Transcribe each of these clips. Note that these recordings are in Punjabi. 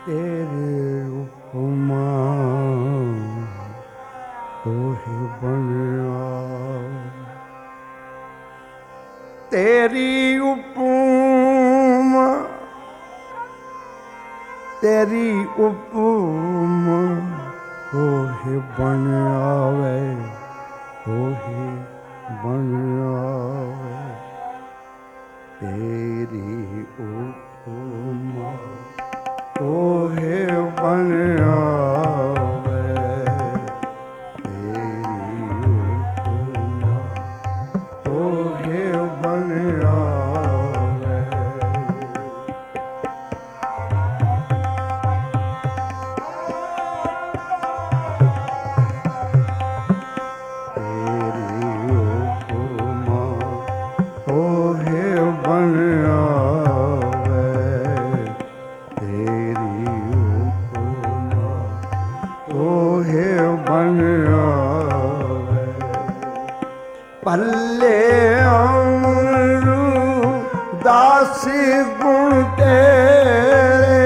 तेरे उपमा तोहे बनया, तेरी उपमा तेरी उपमा तोहे बनयावे, तोहे बनयावे, तेरी उपमा तोहे बनयावे, तेरी उपमा तोहे बनयावे। तेरी उपमा तोहे बनयावे, तेरी उपमा तोहे बनयावे। पल्ले अमरू दासी गुण तेरे,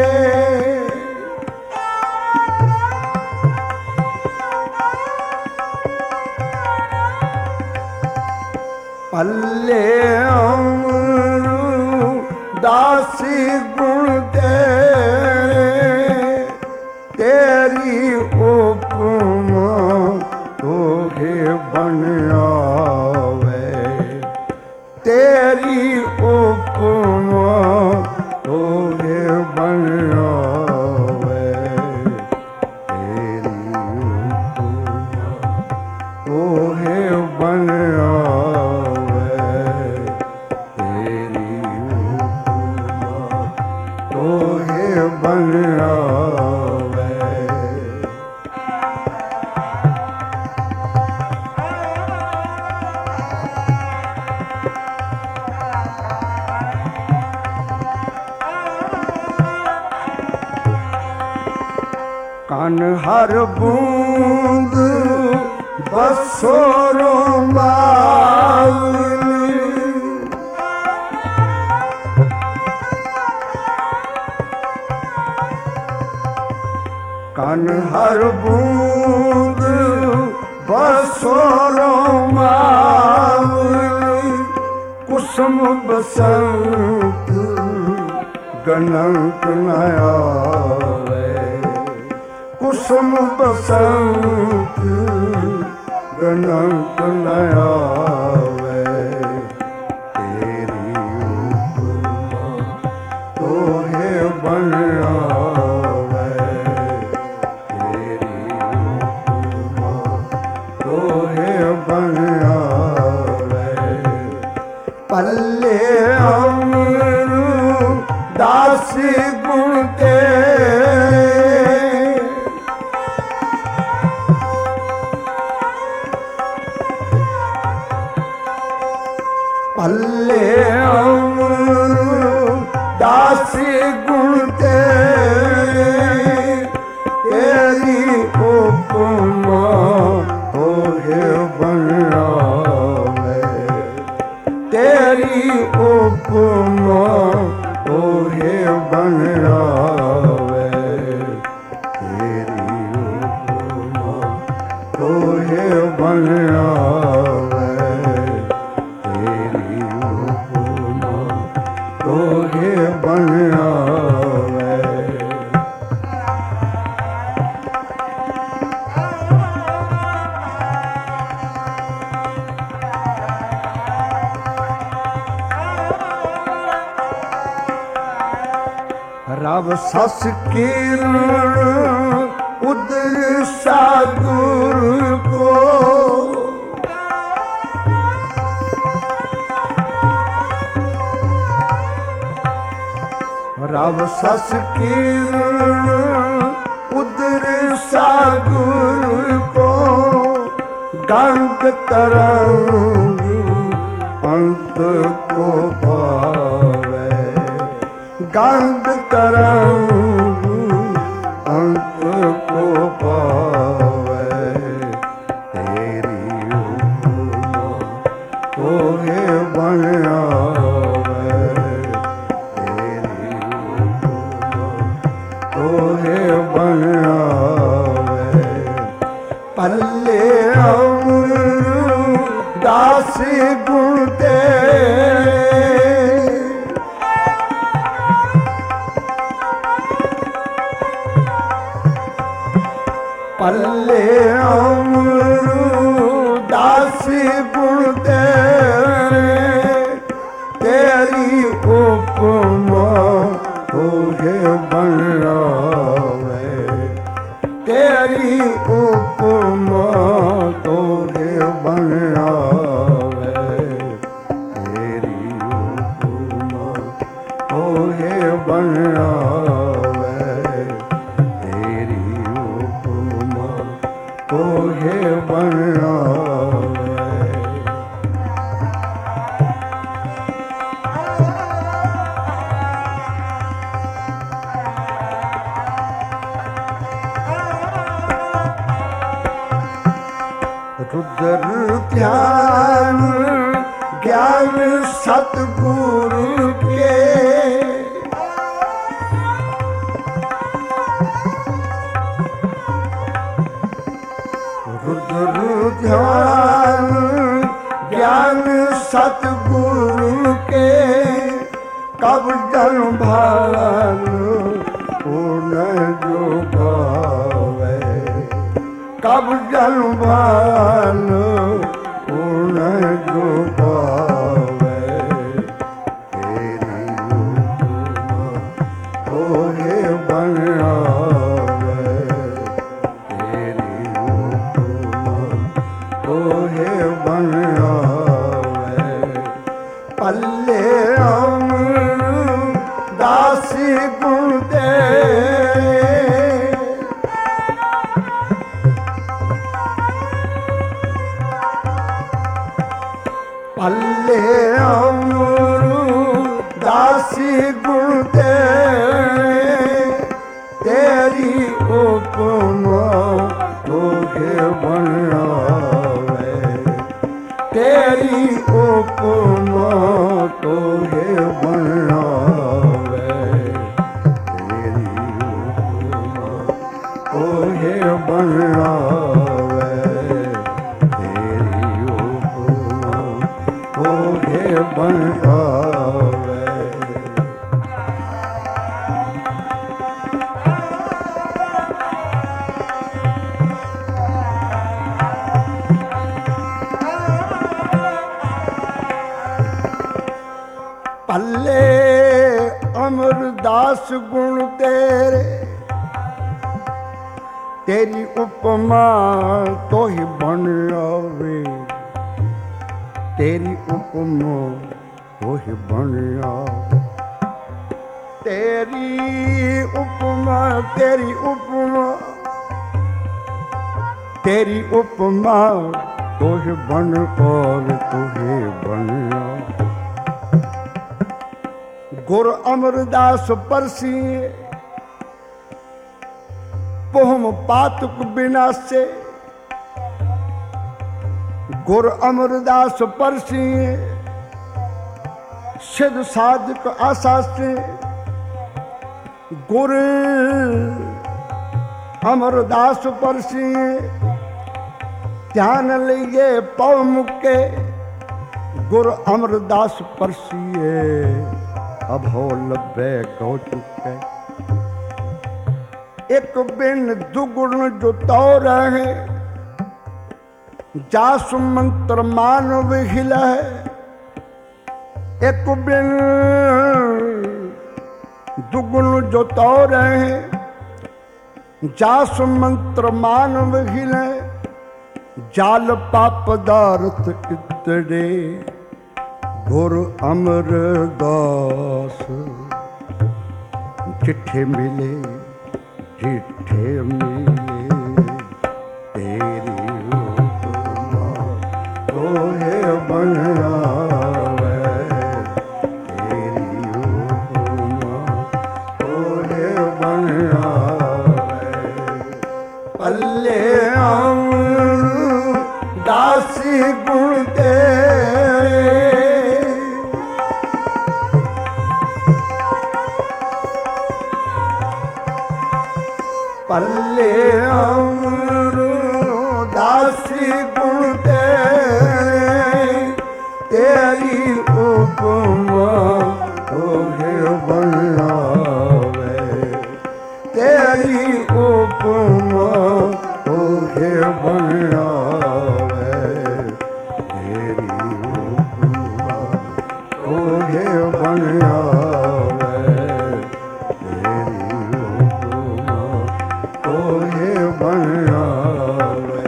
पल्ले अमरू दासी गुण तेरे, तेरी उपमा तोहे बनयावे, तेरी उपमा तोहे बनयावे, तेरी उपमा तोहे बनयावे, तेरी उपमा तोहे बनयावे। कान हर बूंद बसोरों बावली, कान हर बूंद बसोरों बावली, कुसुम बसंत गणंत न आवे, कुसुम बसंत गणंत न आवे, तेरी उपमा तोहे बनयावे, तेरी उपमा तोहे बनयावे। पल्ले अमरू दासी गुण तेरे, पल्ले अमरू दासी गुण तेरे, तेरी उपमा तोहे बनयावे, तेरी उपमा तोहे बनयावे, तेरी उपमा तोहे बनयावे, तेरी उपमा तोहे बनयावे। रव सस किरण उदर सागुर को, रव सस किरण उदर सागुर को, गंग तरंग अंत को पावे, गंग तरंग अंत को पावे, तेरी उपमा तोहे बनयावे, तेरी उपमा तोहे दासी गुण तेरे पल्ले अमरू दासी गुण तेरे तेरी उपमा तुझे बनावे तेरी उपमा तुझे बनावे तेरी उपमा तुझे बनावे तेरी उपमा तुझे बनावे रुद्र ध्यान ज्ञान सतगुरु के रुद्र ध्यान ज्ञान सतगुरु के कब जन भान पूर्ण जो गावे कब जन भान पूर्ण जो पावे तेरी उपमा तोहे बनावे तेरी उपमा तोहे बनावे पल्ले अमरू दासी गुण तेरे पल्ले अमरू दासी गुण तेरे तेरी उपमा तुझे बनावे तेरी उपमा तुझे बनावे तेरी उपमा तुझे बनावे तेरी उपमा तुझे बनावे पल्ले अमरदास गुण तेरे तेरी उपमा तो ही बन आवे तेरी उपमा तो ही बन आवे तेरी उपमा तेरी उपमा तेरी उपमा तो ही बन और तुझे बन आवे गुरु अमरदास परसी पोहम पातुक विनाशे गुरु अमरदास परसी सिद्ध साधक आशा से गुरु अमरदास परसी ध्यान लिए पौ मुके गुरु अमरदास परसी अभो लभे गौ चुके एक बिन दुगुण जो तो रहे जासु मंत्र मानव हिल है एक बिन दुगुण जो तो रहे जासु मंत्र मानव हिल जाल पाप दारथ इतरे गुरु अमरदास चिट्ठे मिले चिट्ठे मिले तेरी उपमा तोहे बन आवे तेरी उपमा तोहे बन आवे पल्ले अमरू दासी गुण तेरे पल्ले अमरू दासी गुण तेरे ਉਪਮਾ ਤੋਹੇ ਬਣਾਵੇ, ਤੇਰੀ ਉਪਮਾ ਤੋਹੇ ਬਣਾਵੇ, ਤੇਰੀ ਉਪਮਾ ਤੋਹੇ ਬਣਾਵੇ, ਤੇਰੀ ਉਪਮਾ ਤੋਹੇ ਬਣਾਵੇ।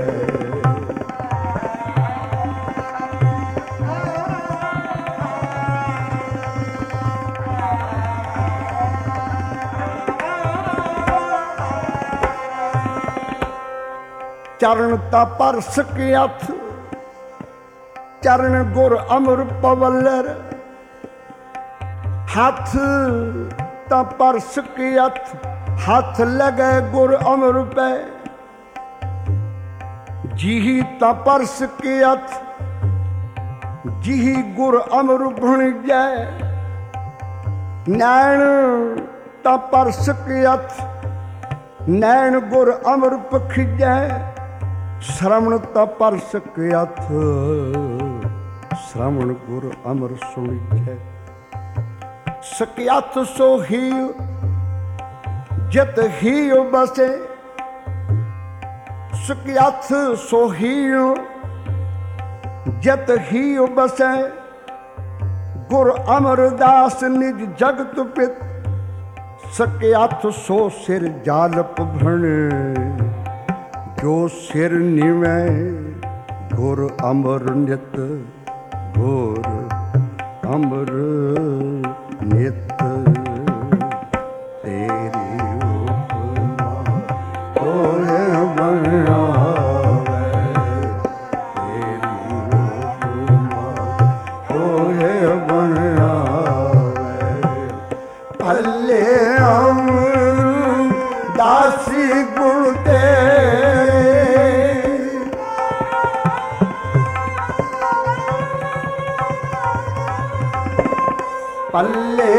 ਚਰਨ ਤਾ ਪਰਸ ਕੇ ਹੱਥ, ਚਰਨ ਗੁਰ ਅਮਰ ਪਵਲਰ, ਹੱਥ ਤਾ ਪਰਸ ਕੇ ਹੱਥ, ਹੱਥ ਲਗੇ ਗੁਰ ਅਮਰ ਪੈ, ਜਿਹੀ ਤਾ ਪਰਸ ਕੇ ਹੱਥ, ਜਿਹੀ ਗੁਰ ਅਮਰ ਬਣ ਜੈ, ਨੈਣ ਤਾ ਪਰਸ ਕੇ ਹੱਥ, ਨੈਣ ਗੁਰ ਅਮਰ ਪਖਿਜੈ, ਸ਼ਰਵਣ ਤਾ ਪਰਸ ਕੇ ਹੱਥ, ਸ਼ਰਵਣ ਗੁਰ ਅਮਰ ਸੁਣੀਜੈ, ਸਕਿਆਥ ਸੋ ਹੀ ਜਿਤ ਹੀ ਬਸੇ, ਸਕਿਆਥ ਸੋ ਹੀ ਜਿਤ ਹੀ ਬਸੈ, ਗੁਰ ਅਮਰਦਾਸ ਨਿਜ ਜਗਤ ਪਿਤ, ਸਕਿਆਥ ਸੋ ਸਿਰ ਜਾਲਪ ਭਣ, ਜੋ ਸਿਰ ਨਿਵੈ ਗੁਰ ਅਮਰ ਨਿਤ, ਗੁਰ ਅਮਰ ਨਿਤ, ਤੇਰੀ ਉਪਮਾ ਤੋਹੇ ਬਣਾਵੇ, ਤੇਰੀ ਉਪਮਾ ਤੋਹੇ ਬਣਾਵੇ, ਭੱਲੇ ਦਾਸੀ ਗੁਣ ਤੇਰੇ, ਪੱਲੇ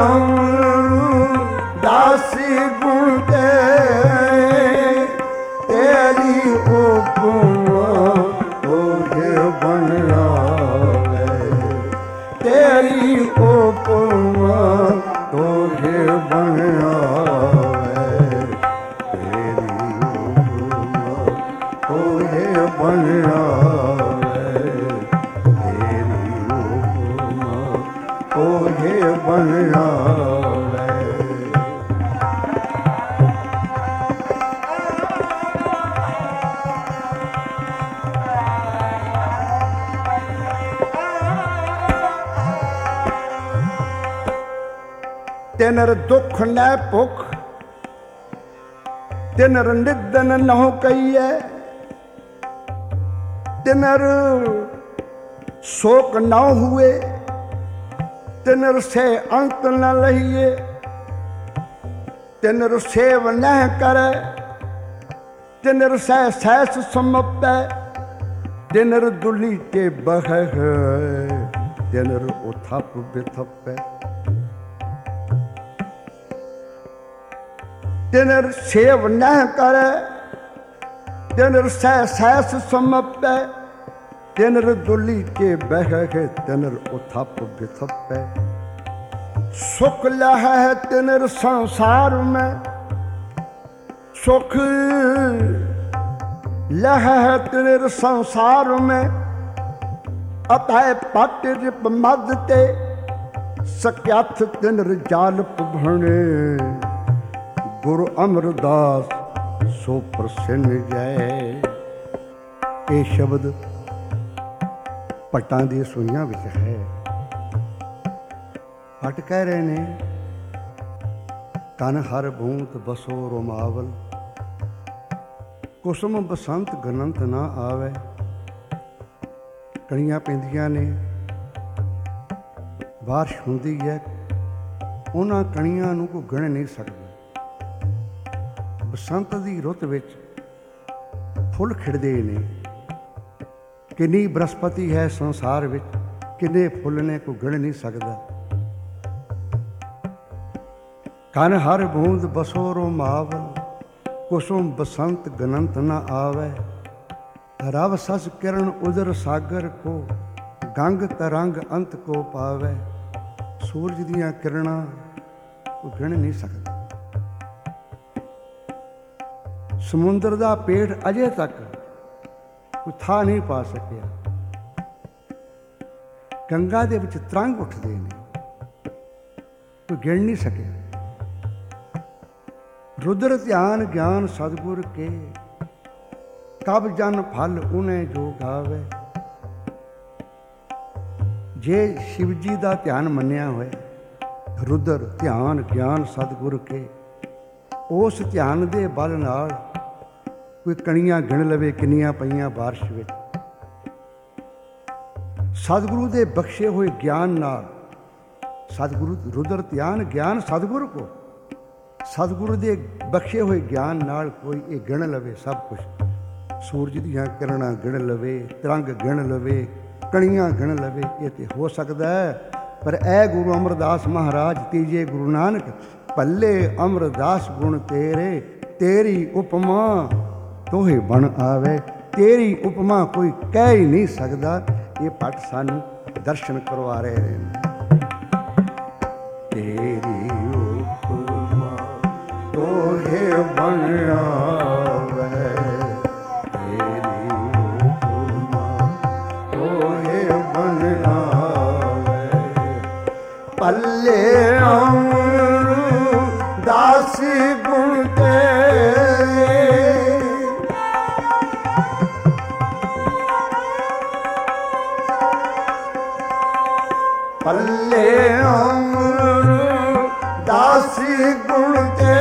ਦਾਸੀ ਗੁਣ ਤੇਰੇ, ਤੇਰੀ ਉਪਮਾ ਤੋਹੇ ਬਣਾਵੇ, ਤੇਰੀ ਉਪਮਾ ਤੋਹੇ ਬਣਾਵੇ, ਤੇਰੀ ਉਪਮਾ ਤੋਹੇ ਬਣਾਵੇ, ਤੇਰੀ ਉਪਮਾ ਤੋਹੇ ਬਣਾਵੇ। ਤਿਨਰ ਦੁੱਖ ਨੈ ਭੁਖ, ਤਿਨਰ ਨਿਦਨ ਨਹੁ ਕਹੀਐ, ਤਿਨਰ ਸ਼ੋਕ ਨਾ ਹੁਏ, ਤਿਨਰ ਸੇ ਅੰਤ ਨ ਲਹੀਏ, ਤਿਨਰ ਸੇਵ ਨਹਿ ਕਰੈ, ਤਿਨਰ ਸਹਿ ਸਹਿਸ ਸਮਪੈ, ਤਿਨਰ ਦੁਲੀ ਕੇ ਬਹਿ, ਤਿਨਰ ਉਥਪ ਬਿਥਪੈ, ਤਿਨਰ ਸੇਵ ਨਹਿ ਕਰੈ, ਤਿਨਰ ਸਹਿ ਸਹਿਸ ਸਮਪੈ, ਤਿਨਰ ਦੁਲੀ ਕੇ ਬਹਿ, ਤਿਨਰ ਉਥਪ ਬਿਥਪੈ, ਸੁਖ ਲਹੈ ਤਿਨਰ ਸੰਸਾਰ ਮੈਂ, ਸੁਖ ਲਹੈ ਤਿਨਰ ਸੰਸਾਰ ਮੈਂ, ਅਤੈ ਪਟ ਰਿਪ ਮਦ ਤੇ, ਸਕਿਆਥ ਤਿਨਰ ਜਾਲਪ ਭਣੇ, ਗੁਰੂ ਅਮਰਦਾਸ ਸੋ ਪ੍ਰਸੰਨ ਜੈ। ਇਹ ਸ਼ਬਦ ਭੱਟਾਂ ਦੀਆਂ ਸੂਈਆਂ ਵਿੱਚ ਹੈ। ਭੱਟ ਕਹਿ ਰਹੇ ਨੇ, ਤਨ ਹਰ ਬੂੰਦ ਬਸੋ ਰੋਮਾਵਲ, ਕੁਸਮ ਬਸੰਤ ਗਨੰਤ ਨਾ ਆਵੇ। ਕਣੀਆਂ ਪੈਂਦੀਆਂ ਨੇ, ਬਾਰਿਸ਼ ਹੁੰਦੀ ਹੈ, ਉਹਨਾਂ ਕਣੀਆਂ ਨੂੰ ਕੋਈ ਗਿਣ ਨਹੀਂ ਸਕਦਾ। ਬਸੰਤ ਦੀ ਰੁੱਤ ਵਿੱਚ ਫੁੱਲ ਖਿੜਦੇ ਨੇ। ਕਿੰਨੀ ਬਨਸਪਤੀ ਹੈ ਸੰਸਾਰ ਵਿੱਚ, ਕਿੰਨੇ ਫੁੱਲ ਨੇ ਕੋਈ ਗਿਣ ਨਹੀਂ ਸਕਦਾ। ਕਨ ਹਰ ਬੂੰਦ ਬਸੋ ਰੋਮਾਵਲ, ਕੁਸੁਮ ਬਸੰਤ ਗਨੰਤ ਨ ਆਵੇ। ਰਵ ਸਸ ਕਿਰਨ ਉਦਰ ਸਾਗਰ ਕੋ, ਗੰਗ ਤਰੰਗ ਅੰਤ ਕੋ ਪਾਵੈ, ਸੂਰਜ ਦੀਆਂ ਕਿਰਨਾਂ ਕੋਈ ਗਿਣ ਨਹੀਂ ਸਕਦਾ। ਸਮੁੰਦਰ ਦਾ ਪੇਟ ਅਜੇ ਤੱਕ ਕੋਈ ਥਾਂ ਨਹੀਂ ਪਾ ਸਕਿਆ। ਗੰਗਾ ਦੇ ਵਿੱਚ ਤਰੰਗ ਉੱਠਦੇ ਨੇ, ਕੋਈ ਗਿਣ ਨਹੀਂ ਸਕਿਆ। ਰੁਦਰ ਧਿਆਨ ਗਿਆਨ ਸਤਿਗੁਰ ਕੇ, ਕਬ ਜਨ ਫਲ ਉਹਨੇ ਜੋ ਗਾਵੇ। ਜੇ ਸ਼ਿਵ ਜੀ ਦਾ ਧਿਆਨ ਮੰਨਿਆ ਹੋਇਆ, ਰੁਦਰ ਧਿਆਨ ਗਿਆਨ ਸਤਿਗੁਰ ਕੇ, ਉਸ ਧਿਆਨ ਦੇ ਬਲ ਨਾਲ ਕੋਈ ਕਣੀਆਂ ਗਿਣ ਲਵੇ ਕਿੰਨੀਆਂ ਪਈਆਂ ਬਾਰਿਸ਼ ਵਿੱਚ। ਸਤਿਗੁਰੂ ਦੇ ਬਖਸ਼ੇ ਹੋਏ ਗਿਆਨ ਨਾਲ, ਸਤਿਗੁਰੂ ਰੁਦਰ ਧਿਆਨ ਗਿਆਨ ਸਤਿਗੁਰ ਕੋ, ਸਤਿਗੁਰੂ ਦੇ ਬਖਸ਼ੇ ਹੋਏ ਗਿਆਨ ਨਾਲ ਕੋਈ ਇਹ ਗਿਣ ਲਵੇ ਸਭ ਕੁਛ। ਸੂਰਜ ਦੀਆਂ ਕਿਰਨਾਂ ਗਿਣ ਲਵੇ, ਤਰੰਗ ਗਿਣ ਲਵੇ, ਕਣੀਆਂ ਗਿਣ ਲਵੇ, ਇਹ ਤੇ ਹੋ ਸਕਦਾ ਹੈ। ਪਰ ਇਹ ਗੁਰੂ ਅਮਰਦਾਸ ਮਹਾਰਾਜ ਤੀਜੇ ਗੁਰੂ ਨਾਨਕ, ਭੱਲੇ ਅਮਰਦਾਸ ਗੁਣ ਤੇਰੇ, ਤੇਰੀ ਉਪਮਾ ਤੋਹੇ ਬਣ ਆਵੇ। ਤੇਰੀ ਉਪਮਾ ਕੋਈ ਕਹਿ ਹੀ ਨਹੀਂ ਸਕਦਾ। ਇਹ ਭੱਟ ਸਾਨੂੰ ਦਰਸ਼ਨ ਕਰਵਾ ਰਹੇ ਨੇ। ਤੇਰੀ ਉਪਮਾ ਤੋਹੇ ਬਣ ਆਵੇ, ਤੇਰੀ ਉਪਮਾ ਤੋਹੇ ਬਣ ਆਵੇ। ਭੱਲੇ ਅਮਰਦਾਸੀ ਗੁਣ ਤੇਰੇ, ਭੱਲੇ ਅਮਰਦਾਸੀ ਗੁਣ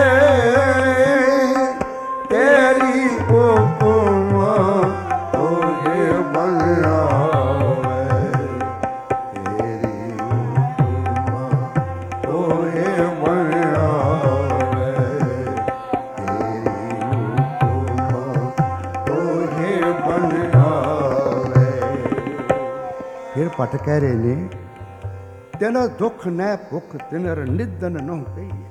ਤੇਰੇ, ਤੇਰੀ ਉਪਮਾ ਤੋਹੇ ਬਣ ਆਵੇ, ਤੇਰੀ ਉਪਮਾ ਤੋਹੇ ਬਣ ਆਵੇ, ਤੇਰੀ ਉਪਮਾ ਤੋਹੇ ਬਣ ਆਵੇ। ਫਿਰ ਭੱਟ ਕਹਿ ਰਹੇ ਨੇ, ਤਿਨ ਦੁੱਖ ਨੈ ਭੁੱਖ ਤਿਨਰ ਨਿਦਨ ਨਹੁ ਕਹੀਏ।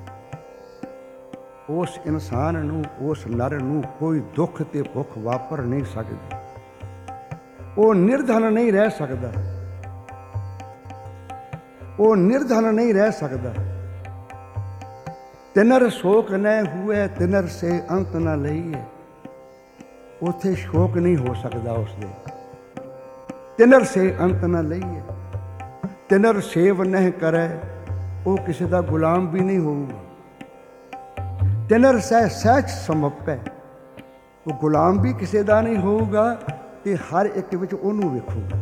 ਉਸ ਇਨਸਾਨ ਨੂੰ, ਉਸ ਨਰ ਨੂੰ ਕੋਈ ਦੁੱਖ ਤੇ ਭੁੱਖ ਵਾਪਰ ਨਹੀਂ ਸਕਦੀ। ਉਹ ਨਿਰਧਨ ਨਹੀਂ ਰਹਿ ਸਕਦਾ, ਉਹ ਨਿਰਧਨ ਨਹੀਂ ਰਹਿ ਸਕਦਾ। ਤਿਨਰ ਸ਼ੋਕ ਨੈ ਹੂਏ ਤਿਨਰ ਸੇ ਅੰਤ ਨਾ ਲਈਏ। ਉੱਥੇ ਸ਼ੋਕ ਨਹੀਂ ਹੋ ਸਕਦਾ ਉਸਦੇ। ਤਿਨਰ ਸੇ ਅੰਤ ਨਾ ਲਈਏ। ਤਿਨਰ ਸੇਵ ਨਹੀਂ ਕਰੇ, ਉਹ ਕਿਸੇ ਦਾ ਗੁਲਾਮ ਵੀ ਨਹੀਂ ਹੋਊਗਾ। ਤਿਨਰ ਸਹਿਜ ਸਮੱਪੈ, ਉਹ ਗੁਲਾਮ ਵੀ ਕਿਸੇ ਦਾ ਨਹੀਂ ਹੋਊਗਾ ਤੇ ਹਰ ਇੱਕ ਵਿੱਚ ਉਹਨੂੰ ਵੇਖੂਗਾ।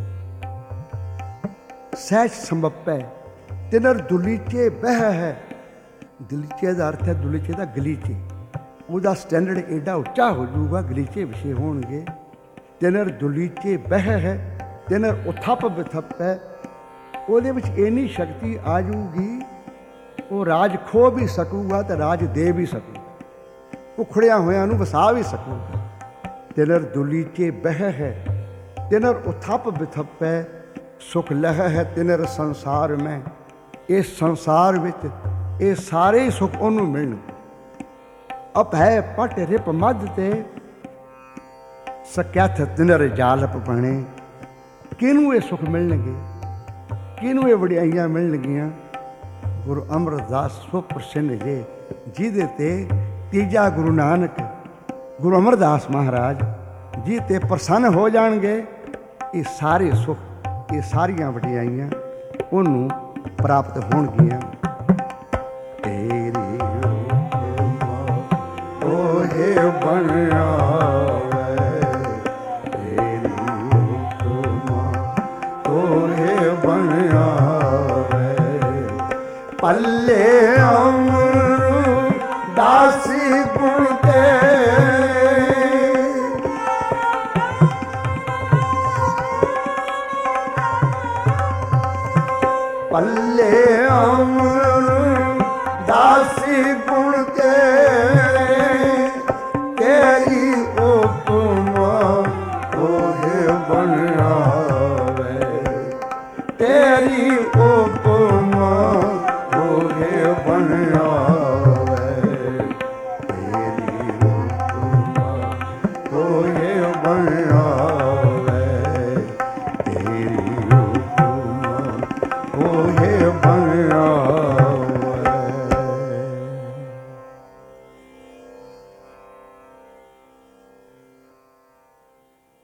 ਸਹਿਜ ਸਮੱਪੈ। ਤਿਨਰ ਦੁਲੀਚੇ ਬਹਿ ਹੈ। ਦਲੀਚੇ ਦਾ ਅਰਥ ਹੈ ਦੁਲੀਚੇ ਦਾ ਗਲੀਚੇ। ਉਹਦਾ ਸਟੈਂਡਰਡ ਐਡਾ ਉੱਚਾ ਹੋ ਜਾਊਗਾ, ਗਲੀਚੇ ਵਿਸ਼ੇ ਹੋਣਗੇ। ਤਿਨਰ ਦੁਲੀਚੇ ਬਹਿ ਹੈ, ਤਿਨਰ ਉਥੱਪ ਬਿਥੱਪ ਹੈ। ਉਹਦੇ ਵਿੱਚ ਇੰਨੀ ਸ਼ਕਤੀ ਆ ਜਾਊਗੀ, ਉਹ ਰਾਜ ਖੋਹ ਵੀ ਸਕੂਗਾ ਤੇ ਰਾਜ ਦੇ ਵੀ ਸਕੂਗਾ। ਉਖੜਿਆ ਹੋਇਆਂ ਨੂੰ ਵਸਾ ਵੀ ਸਕੂਗਾ। ਤਿਨਰ ਦੁਲੀਚੇ ਬਹਿ ਹੈ, ਤਿਨਰ ਉਥੱਪ ਬਿਥੱਪ ਹੈ। ਸੁਖ ਲਹ ਹੈ ਤਿਨਰ ਸੰਸਾਰ ਮੈਂ। ਇਸ ਸੰਸਾਰ ਵਿੱਚ ਇਹ ਸਾਰੇ ਹੀ ਸੁੱਖ ਉਹਨੂੰ ਮਿਲਣਗੇ। ਅਭੈ ਪਟ ਰਿਪ ਮੱਧ ਤੇ ਸਕੈਥ ਤਿਨਰ ਜਾਲਪ ਬਣੇ। ਕਿਹਨੂੰ ਇਹ ਸੁੱਖ ਮਿਲਣਗੇ, ਕਿਹਨੂੰ ਇਹ ਵਡਿਆਈਆਂ ਮਿਲਣਗੀਆਂ? ਗੁਰੂ ਅਮਰਦਾਸ ਸੋ ਪ੍ਰਸੰਨ ਜੇ, ਜਿਹਦੇ ਤੇ ਤੀਜਾ ਗੁਰੂ ਨਾਨਕ, ਗੁਰੂ ਅਮਰਦਾਸ ਮਹਾਰਾਜ ਜੀ ਤੇ ਪ੍ਰਸੰਨ ਹੋ ਜਾਣਗੇ। ਇਹ ਸਾਰੇ ਸੁੱਖ, ਇਹ ਸਾਰੀਆਂ ਵਡਿਆਈਆਂ ਉਹਨੂੰ ਪ੍ਰਾਪਤ ਹੋਣਗੀਆਂ। ਤੇਰੀ ਉਪਮਾ ਤੋਹੇ ਬਣ ਆਵੇ, ਤੇਰੀ ਉਪਮਾ ਤੋਹੇ ਬਣ ਆਵੇ। ਭੱਲੇ ਅਮਰਦਾਸੀ ਗੁਣ ਤੇਰੇ, ਭੱਲੇ ਅਮਰਦਾਸੀ